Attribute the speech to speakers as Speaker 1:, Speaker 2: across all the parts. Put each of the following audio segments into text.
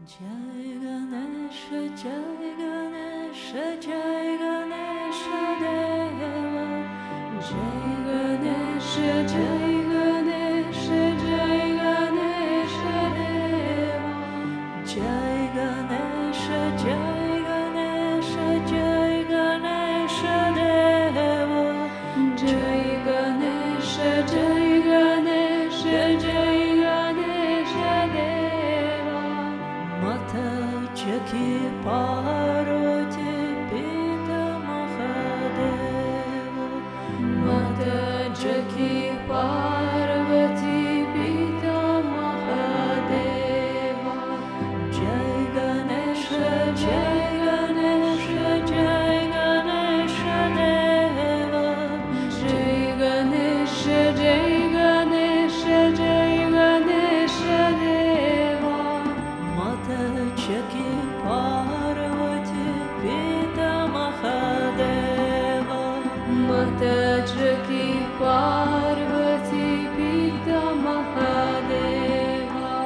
Speaker 1: Jai Ganesha, Jai Ganesha, Jai Ganesha Deva. Jai Ganesha, Jai Ganesha, Jai Ganesha Deva. Jai Ganesha, Jai Ganesha, Jai Ganesha Deva. Jai Ganesha, Jai Ganesha, Jai Ganesha Deva. Mata Jaki Parvati Pita Mahadeva. Mata Jaki Parvati Pita Mahadeva. Jai Ganesha, Jai Ganesha, Jai Ganesha Deva. Jai Ganesha, Jai Ganesha, Jai Ganesha Deva. Mata Jaki Parvati Pita Mahadeva. Mata Jaki Parvati Pita Mahadeva.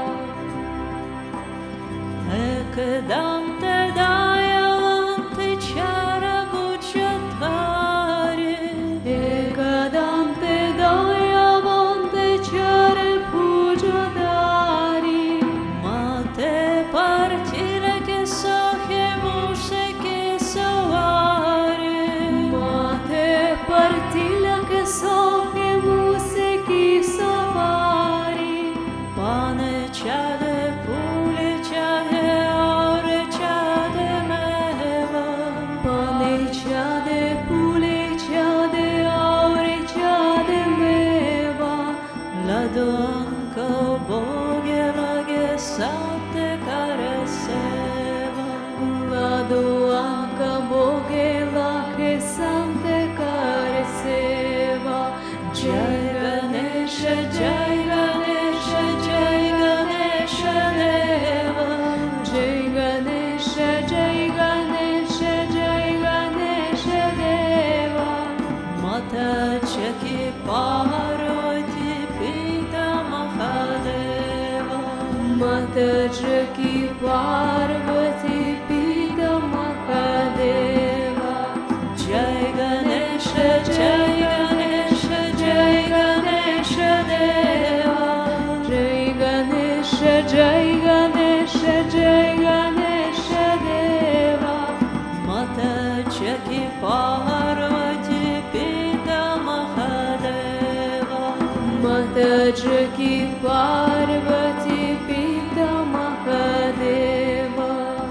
Speaker 1: Ekdante Dayavante Chara Guchatvari. Ekdante Dayavante Chara Pujadari. Mate partire che so che muse che savari. Mate partire che so che muse che savari. Pane chade pule chade ore chade meva. Pane chade pule chade ore chade meva. Ladonka boge lage sate kareseva. Ladonka boge lage sate kareseva. Jai Ganesha, Jai Ganesha, Jai Ganesha Deva. Jai Ganesha, Jai Ganesha, Jai Ganesha Deva. Mata Jaki Parvati Pita Mahadeva. Mata Jaki Parvati Pita Mahadeva. Jai Ganesha, Jai Ganesha, Jai Ganesha Deva. Jai Ganesha, Jai Ganesha, Jai Ganesha Deva. Mata Jaki Parvati Pita Mahadeva. Mata Jaki Parvati Pita Mahadeva.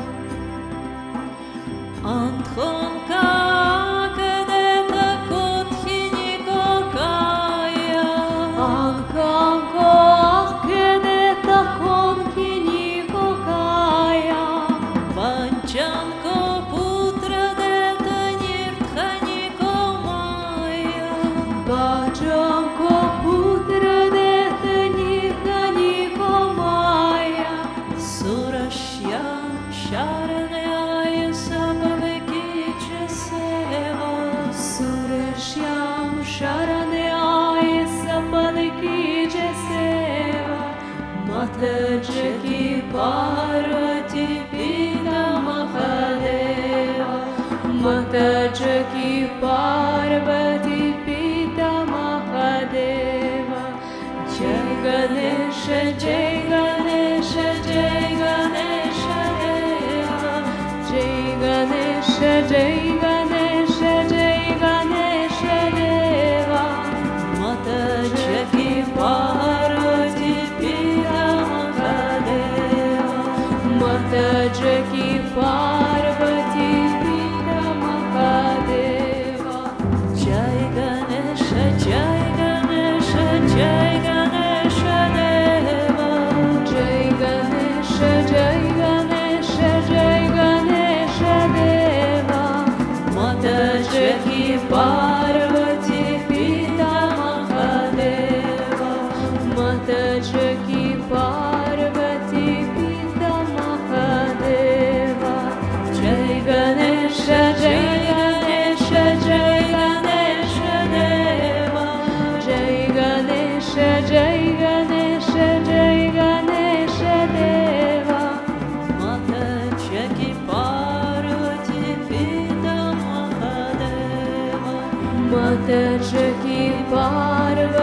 Speaker 1: Antron Kakadeta Kothiniko Kaya. Ankanko Kedeta Kothiniko Kaya. Panchanko Putra Deta Nirthaniko Maya. Panchanko Putra Deta Nirthaniko Maya. Surashyam Sharanaya Sabhaviki Seva. Surashyam Sharanaya Sabhaviki Seva. Mata Jaki Parvati Pita Mahadeva. Mata Jaki Parvati Pita Mahadeva. Jai Ganesha, Jai Ganesha, Jai Ganesha Deva. Jai Ganesha, Jai Ganesha, Jai Ganesha Deva. Mata Jaki Parvati Pita Mahadeva. Mata Jaki Parvati Pita Mahadeva. Jai Ganesha, Jai Ganesha, Jai Ganesha Deva. Jai Ganesha, Jai Ganesha, Jai Ganesha Deva. Mata Jaki Parvati Pita Mahadeva. Mata Jaki Parvati Pita Mahadeva. Jai Ganesha, Jai Ganesha, Jai Ganesha Deva. Jai Ganesha, Jai Ganesha, Jai Ganesha Deva. मत जगी पार